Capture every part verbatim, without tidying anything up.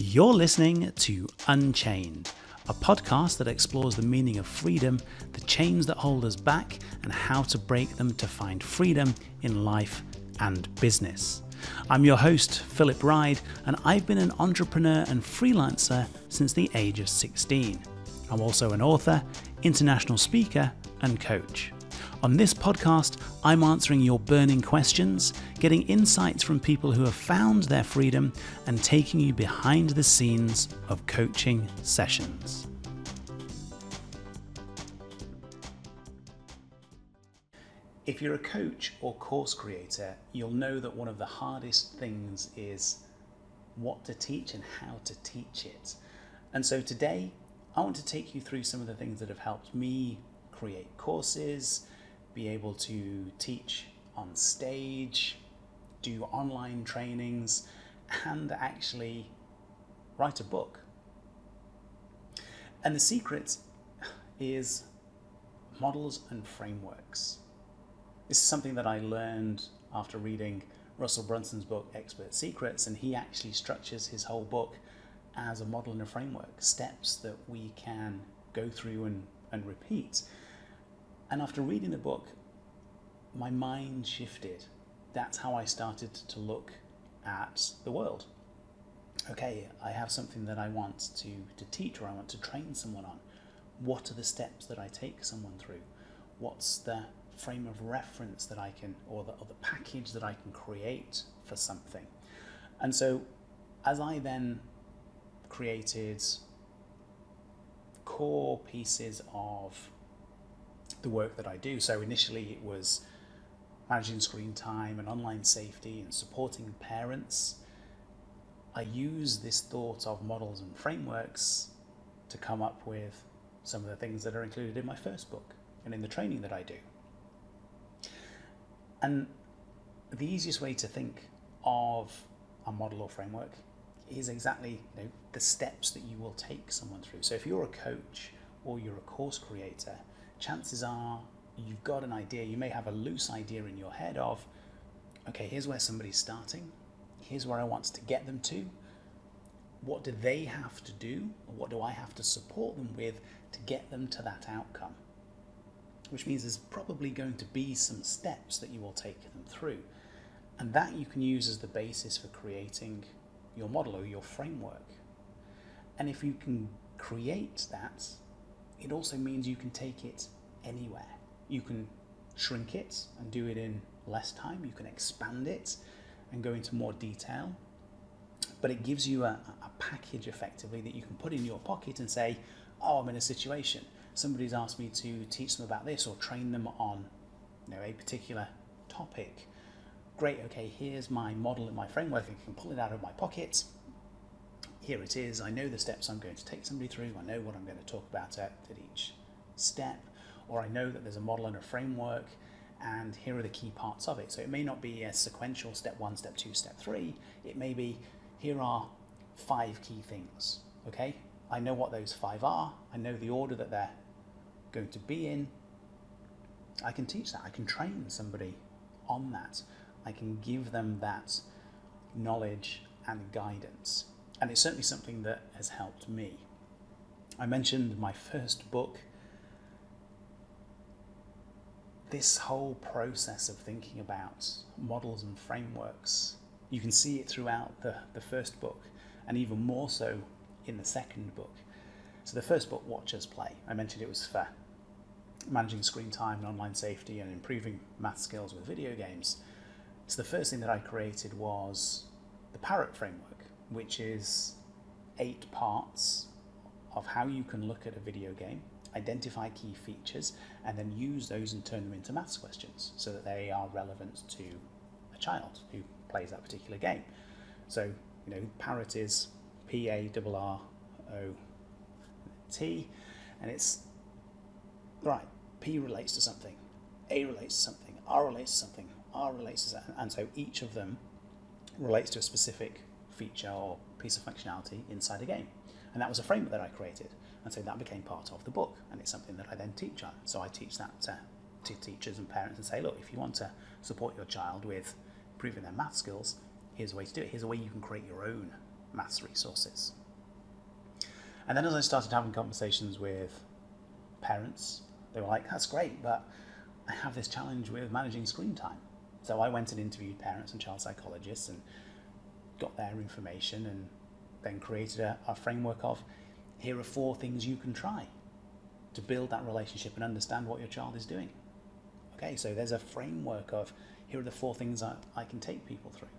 You're listening to Unchained, a podcast that explores the meaning of freedom, the chains that hold us back, and how to break them to find freedom in life and business. I'm your host, Philip Ride, and I've been an entrepreneur and freelancer since the age of sixteen. I'm also an author, international speaker, and coach. On this podcast, I'm answering your burning questions, getting insights from people who have found their freedom, and taking you behind the scenes of coaching sessions. If you're a coach or course creator, you'll know that one of the hardest things is what to teach and how to teach it. And so today, I want to take you through some of the things that have helped me create courses, be able to teach on stage, do online trainings, and actually write a book. And the secret is models and frameworks. This is something that I learned after reading Russell Brunson's book, Expert Secrets, and he actually structures his whole book as a model and a framework, steps that we can go through and, and repeat. And after reading the book, my mind shifted. That's how I started to look at the world. Okay, I have something that I want to, to teach or I want to train someone on. What are the steps that I take someone through? What's the frame of reference that I can, or the, or the package that I can create for something? And so as I then created core pieces of the work that I do. So initially it was managing screen time and online safety and supporting parents. I use this thought of models and frameworks to come up with some of the things that are included in my first book and in the training that I do. And the easiest way to think of a model or framework is exactly, you know, the steps that you will take someone through. So if you're a coach or you're a course creator, chances are you've got an idea, you may have a loose idea in your head of, okay, here's where somebody's starting, here's where I want to get them to, what do they have to do, or what do I have to support them with to get them to that outcome? Which means there's probably going to be some steps that you will take them through. And that you can use as the basis for creating your model or your framework. And if you can create that, it also means you can take it anywhere. You can shrink it and do it in less time. You can expand it and go into more detail. But it gives you a, a package effectively that you can put in your pocket and say, oh, I'm in a situation. Somebody's asked me to teach them about this or train them on, you know, a particular topic. Great, okay, here's my model and my framework. I can pull it out of my pocket. Here it is. I know the steps I'm going to take somebody through. I know what I'm going to talk about at, at each step, or I know that there's a model and a framework, and here are the key parts of it. So it may not be a sequential step one, step two, step three. It may be, here are five key things, okay? I know what those five are. I know the order that they're going to be in. I can teach that. I can train somebody on that. I can give them that knowledge and guidance. And it's certainly something that has helped me. I mentioned my first book. This whole process of thinking about models and frameworks, you can see it throughout the, the first book, and even more so in the second book. So the first book, Watch Us Play, I mentioned it was for managing screen time and online safety and improving math skills with video games. So the first thing that I created was the Parrot framework, which is eight parts of how you can look at a video game, identify key features, and then use those and turn them into maths questions so that they are relevant to a child who plays that particular game. So, you know, Parrot is P A R R O T, and it's, right, P relates to something, A relates to something, R relates to something, R relates to something, and so each of them relates to a specific feature or piece of functionality inside a game. And that was a framework that I created, and so that became part of the book, and it's something that I then teach on. So I teach that to, to teachers and parents and say, look, if you want to support your child with improving their math skills, here's a way to do it. Here's a way you can create your own maths resources. And then as I started having conversations with parents, they were like, that's great, but I have this challenge with managing screen time. So I went and interviewed parents and child psychologists and got their information, and then created a, a framework of, here are four things you can try to build that relationship and understand what your child is doing. Okay, so there's a framework of, here are the four things I, I can take people through.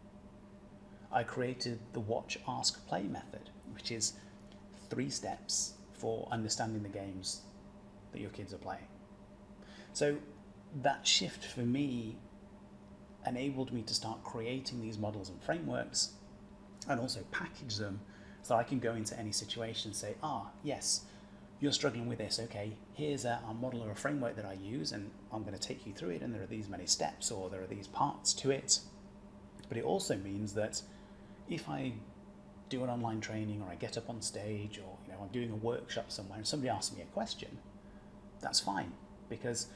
I created the watch, ask, play method, which is three steps for understanding the games that your kids are playing. So that shift for me enabled me to start creating these models and frameworks, and also package them so I can go into any situation and say, ah, yes, you're struggling with this, okay, here's a, a model or a framework that I use, and I'm going to take you through it, and there are these many steps, or there are these parts to it. But it also means that if I do an online training, or I get up on stage, or you know, I'm doing a workshop somewhere and somebody asks me a question, that's fine, because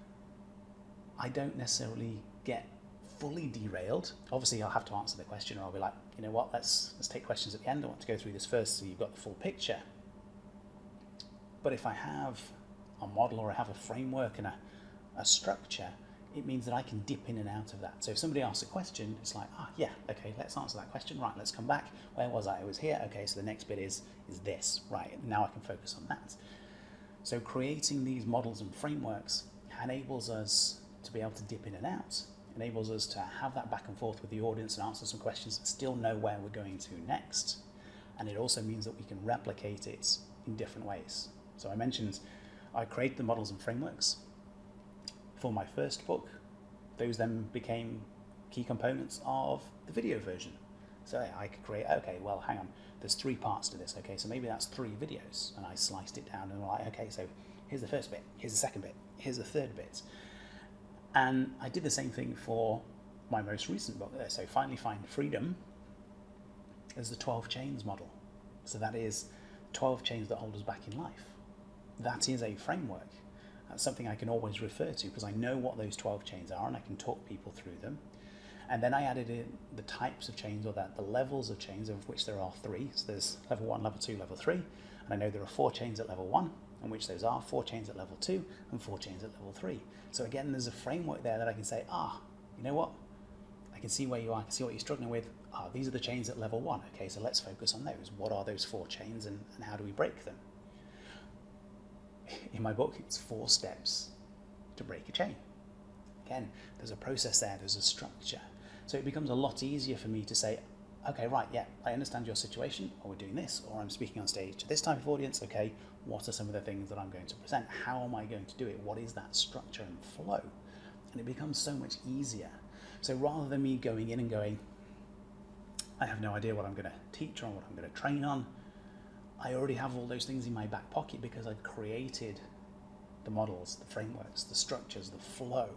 I don't necessarily get fully derailed. Obviously I'll have to answer the question, or I'll be like, you know what, let's let's take questions at the end. I want to go through this first so you've got the full picture. But if I have a model, or I have a framework and a, a structure, it means that I can dip in and out of that. So if somebody asks a question, it's like, ah, yeah, okay, let's answer that question. Right, let's come back. Where was I? I was here. Okay, so the next bit is is this. Right, now I can focus on that. So creating these models and frameworks enables us to be able to dip in and out, enables us to have that back and forth with the audience and answer some questions and still know where we're going to next. And it also means that we can replicate it in different ways. So I mentioned I created the models and frameworks for my first book. Those then became key components of the video version. So I could create, okay, well, hang on, there's three parts to this. Okay, so maybe that's three videos. And I sliced it down and I'm like, okay, so here's the first bit, here's the second bit, here's the third bit. And I did the same thing for my most recent book. So Finally Find Freedom is the twelve chains model. So that is twelve chains that hold us back in life. That is a framework. That's something I can always refer to because I know what those twelve chains are and I can talk people through them. And then I added in the types of chains, or that the levels of chains, of which there are three. So there's level one, level two, level three. And I know there are four chains at level one, in which those are four chains at level two and four chains at level three. So again, there's a framework there that I can say, ah, you know what? I can see where you are, I can see what you're struggling with. Ah, these are the chains at level one. Okay, so let's focus on those. What are those four chains and, and how do we break them? In my book, it's four steps to break a chain. Again, there's a process there, there's a structure. So it becomes a lot easier for me to say, okay, right, yeah, I understand your situation, or we're doing this, or I'm speaking on stage to this type of audience. Okay, what are some of the things that I'm going to present? How am I going to do it? What is that structure and flow? And it becomes so much easier. So rather than me going in and going, I have no idea what I'm going to teach or what I'm going to train on, I already have all those things in my back pocket because I've created the models, the frameworks, the structures, the flow,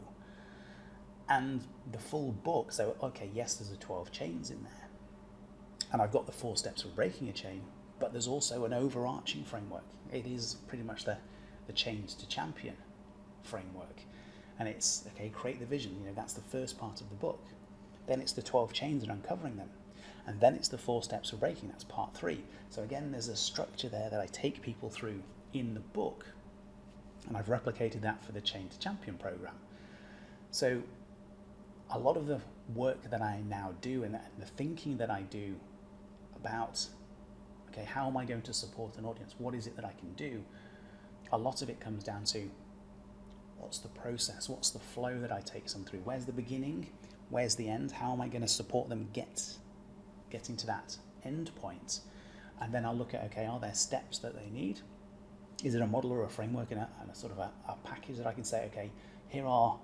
and the full book. So, okay, yes, there's a twelve chains in there, and I've got the four steps for breaking a chain, but there's also an overarching framework. It is pretty much the, the chains to champion framework. And it's, okay, create the vision, you know, that's the first part of the book. Then it's the twelve chains and uncovering them. And then it's the four steps for breaking, that's part three. So again, there's a structure there that I take people through in the book. And I've replicated that for the Chain to Champion program. So a lot of the work that I now do and the thinking that I do about, okay, how am I going to support an audience? What is it that I can do? A lot of it comes down to, what's the process? What's the flow that I take someone through? Where's the beginning? Where's the end? How am I going to support them get getting to that end point? And then I'll look at, okay, are there steps that they need? Is it a model or a framework and a, and a sort of a, a package that I can say, okay, here are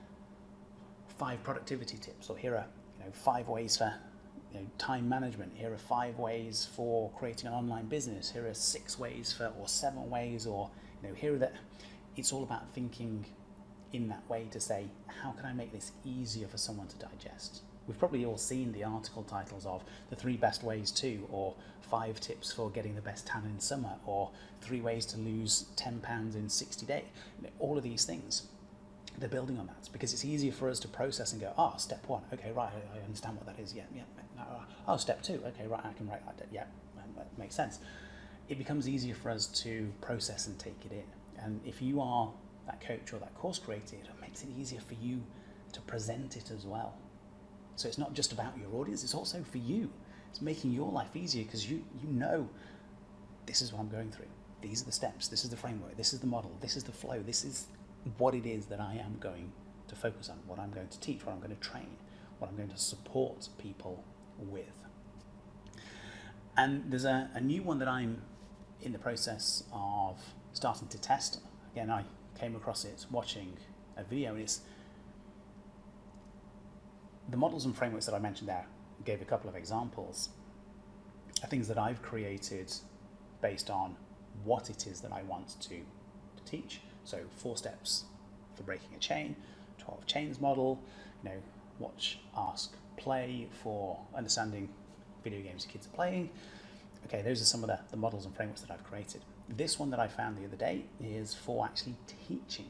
five productivity tips, or here are, you know, five ways for, you know, time management. Here are five ways for creating an online business. Here are six ways for, or seven ways, or, you know, here are the. It's all about thinking in that way to say, how can I make this easier for someone to digest? We've probably all seen the article titles of the three best ways to, or five tips for getting the best tan in summer, or three ways to lose ten pounds in sixty days. You know, all of these things. they're building on that, because it's easier for us to process and go, oh, step one, okay, right, I, I understand what that is, yeah, yeah. Oh, step two, okay, right, I can write that, yeah, that makes sense. It becomes easier for us to process and take it in. And if you are that coach or that course creator, it makes it easier for you to present it as well. So it's not just about your audience, it's also for you. It's making your life easier because you, you know, this is what I'm going through. These are the steps, this is the framework, this is the model, this is the flow, this is what it is that I am going to focus on, what I'm going to teach, what I'm going to train, what I'm going to support people with. And there's a, a new one that I'm in the process of starting to test. Again, I came across it watching a video, and it's the models and frameworks that I mentioned there. Gave a couple of examples, are things that I've created based on what it is that I want to, to teach. So four steps for breaking a chain, twelve chains model, you know, watch, ask, play for understanding video games kids are playing. Okay, those are some of the, the models and frameworks that I've created. This one that I found the other day is for actually teaching.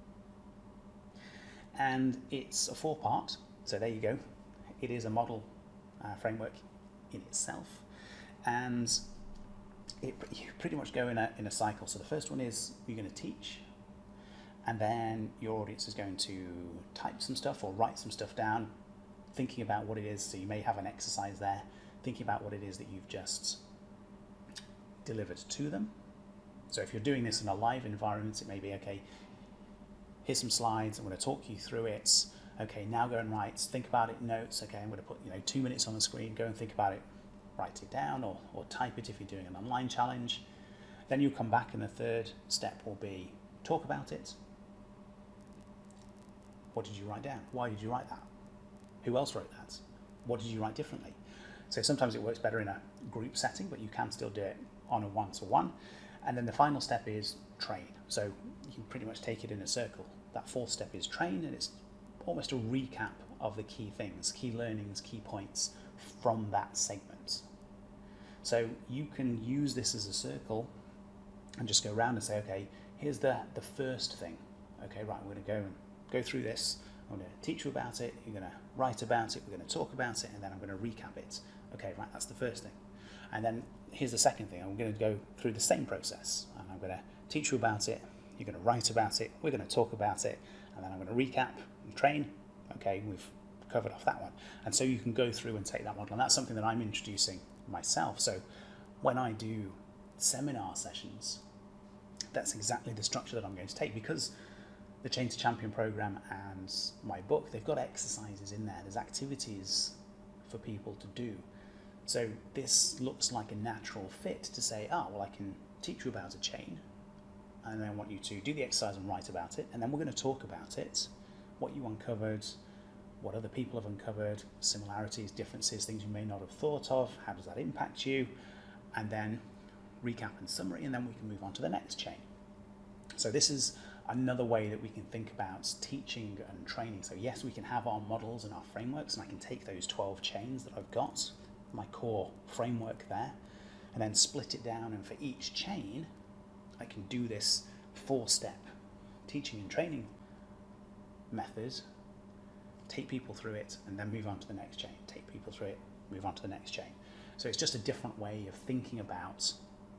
And it's a four part, so there you go. It is a model uh, framework in itself. And it, you pretty much go in a, in a cycle. So the first one is you're going to teach, and then your audience is going to type some stuff or write some stuff down, thinking about what it is. So you may have an exercise there, thinking about what it is that you've just delivered to them. So if you're doing this in a live environment, it may be, okay, here's some slides, I'm going to talk you through it. Okay, now go and write, think about it, notes. Okay, I'm going to put, you know, two minutes on the screen, go and think about it, write it down, or, or type it if you're doing an online challenge. Then you come back, and the third step will be talk about it. What did you write down? Why did you write that? Who else wrote that? What did you write differently? So sometimes it works better in a group setting, but you can still do it on a one-to-one. And then the final step is train. So you can pretty much take it in a circle. That fourth step is train, and it's almost a recap of the key things, key learnings, key points from that segment. So you can use this as a circle and just go around and say, okay, here's the, the first thing. Okay, right, we're going to go and go through this. I'm going to teach you about it. You're going to write about it. We're going to talk about it, and then I'm going to recap it. Okay, right, that's the first thing. And then here's the second thing. I'm going to go through the same process, and I'm going to teach you about it. You're going to write about it. We're going to talk about it, and then I'm going to recap and train. Okay, we've covered off that one. And so you can go through and take that model, and that's something that I'm introducing myself. So when I do seminar sessions, that's exactly the structure that I'm going to take, because the Chain to Champion program and my book, they've got exercises in there. There's activities for people to do. So this looks like a natural fit to say, ah, well, I can teach you about a chain, and then I want you to do the exercise and write about it, and then we're going to talk about it, what you uncovered, what other people have uncovered, similarities, differences, things you may not have thought of, how does that impact you, and then recap and summary, and then we can move on to the next chain. So this is another way that we can think about teaching and training. So yes, we can have our models and our frameworks, and I can take those twelve chains that I've got, my core framework there, and then split it down, and for each chain I can do this four-step teaching and training method, take people through it, and then move on to the next chain, take people through it, move on to the next chain. So it's just a different way of thinking about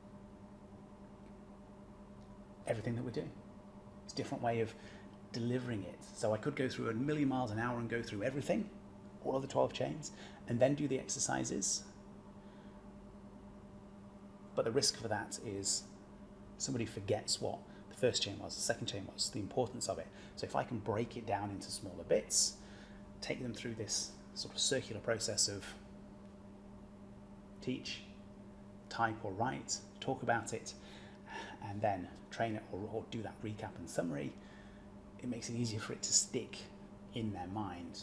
everything that we're doing. It's a different way of delivering it. So I could go through a million miles an hour and go through everything, all of the twelve chains, and then do the exercises. But the risk for that is somebody forgets what the first chain was, the second chain was, the importance of it. So if I can break it down into smaller bits, take them through this sort of circular process of teach, type or write, talk about it, and then train it or, or do that recap and summary, it makes it easier for it to stick in their mind.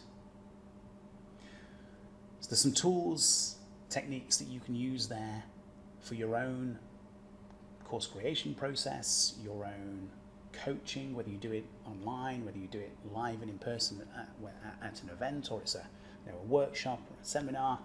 So there's some tools, techniques that you can use there for your own course creation process, your own coaching, whether you do it online, whether you do it live and in person at, at an event, or it's a, you know, a workshop or a seminar.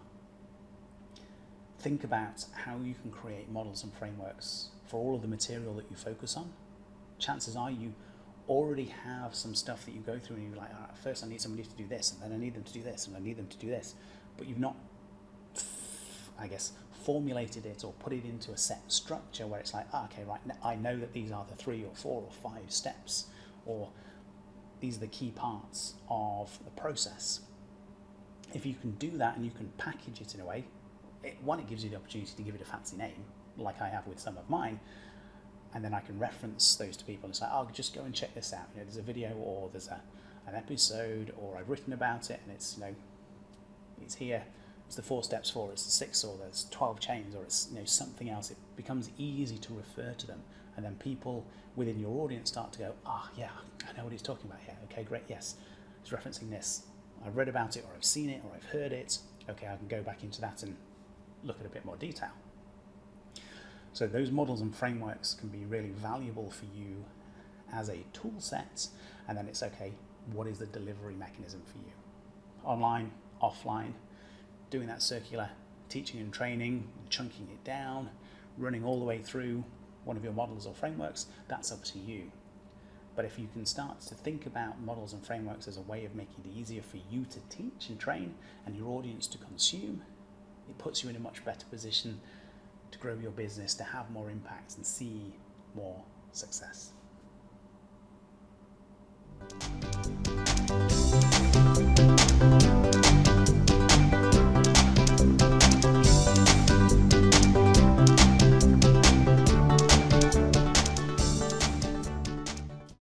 Think about how you can create models and frameworks for all of the material that you focus on. Chances are you already have some stuff that you go through and you're like, all right, first I need somebody to do this, and then I need them to do this, and I need them to do this, but you've not, I guess, formulated it or put it into a set structure where it's like, ah, okay, right, I know that these are the three or four or five steps, or these are the key parts of the process. If you can do that and you can package it in a way, it, one, it gives you the opportunity to give it a fancy name, like I have with some of mine, and then I can reference those to people and say, oh, just go and check this out. You know, there's a video, or there's a, an episode, or I've written about it, and it's, you know, it's here. It's the four steps for, it's the six, or there's twelve chains, or it's, you know, something else. It becomes easy to refer to them, and then people within your audience start to go, ah, yeah, I know what he's talking about here. Okay, great, yes, he's referencing this. I've read about it, or I've seen it, or I've heard it. Okay, I can go back into that and look at a bit more detail. So those models and frameworks can be really valuable for you as a tool set, and then it's okay, what is the delivery mechanism for you? Online, offline, doing that circular teaching and training, chunking it down, running all the way through one of your models or frameworks, that's up to you. But if you can start to think about models and frameworks as a way of making it easier for you to teach and train and your audience to consume, it puts you in a much better position to grow your business, to have more impact and see more success.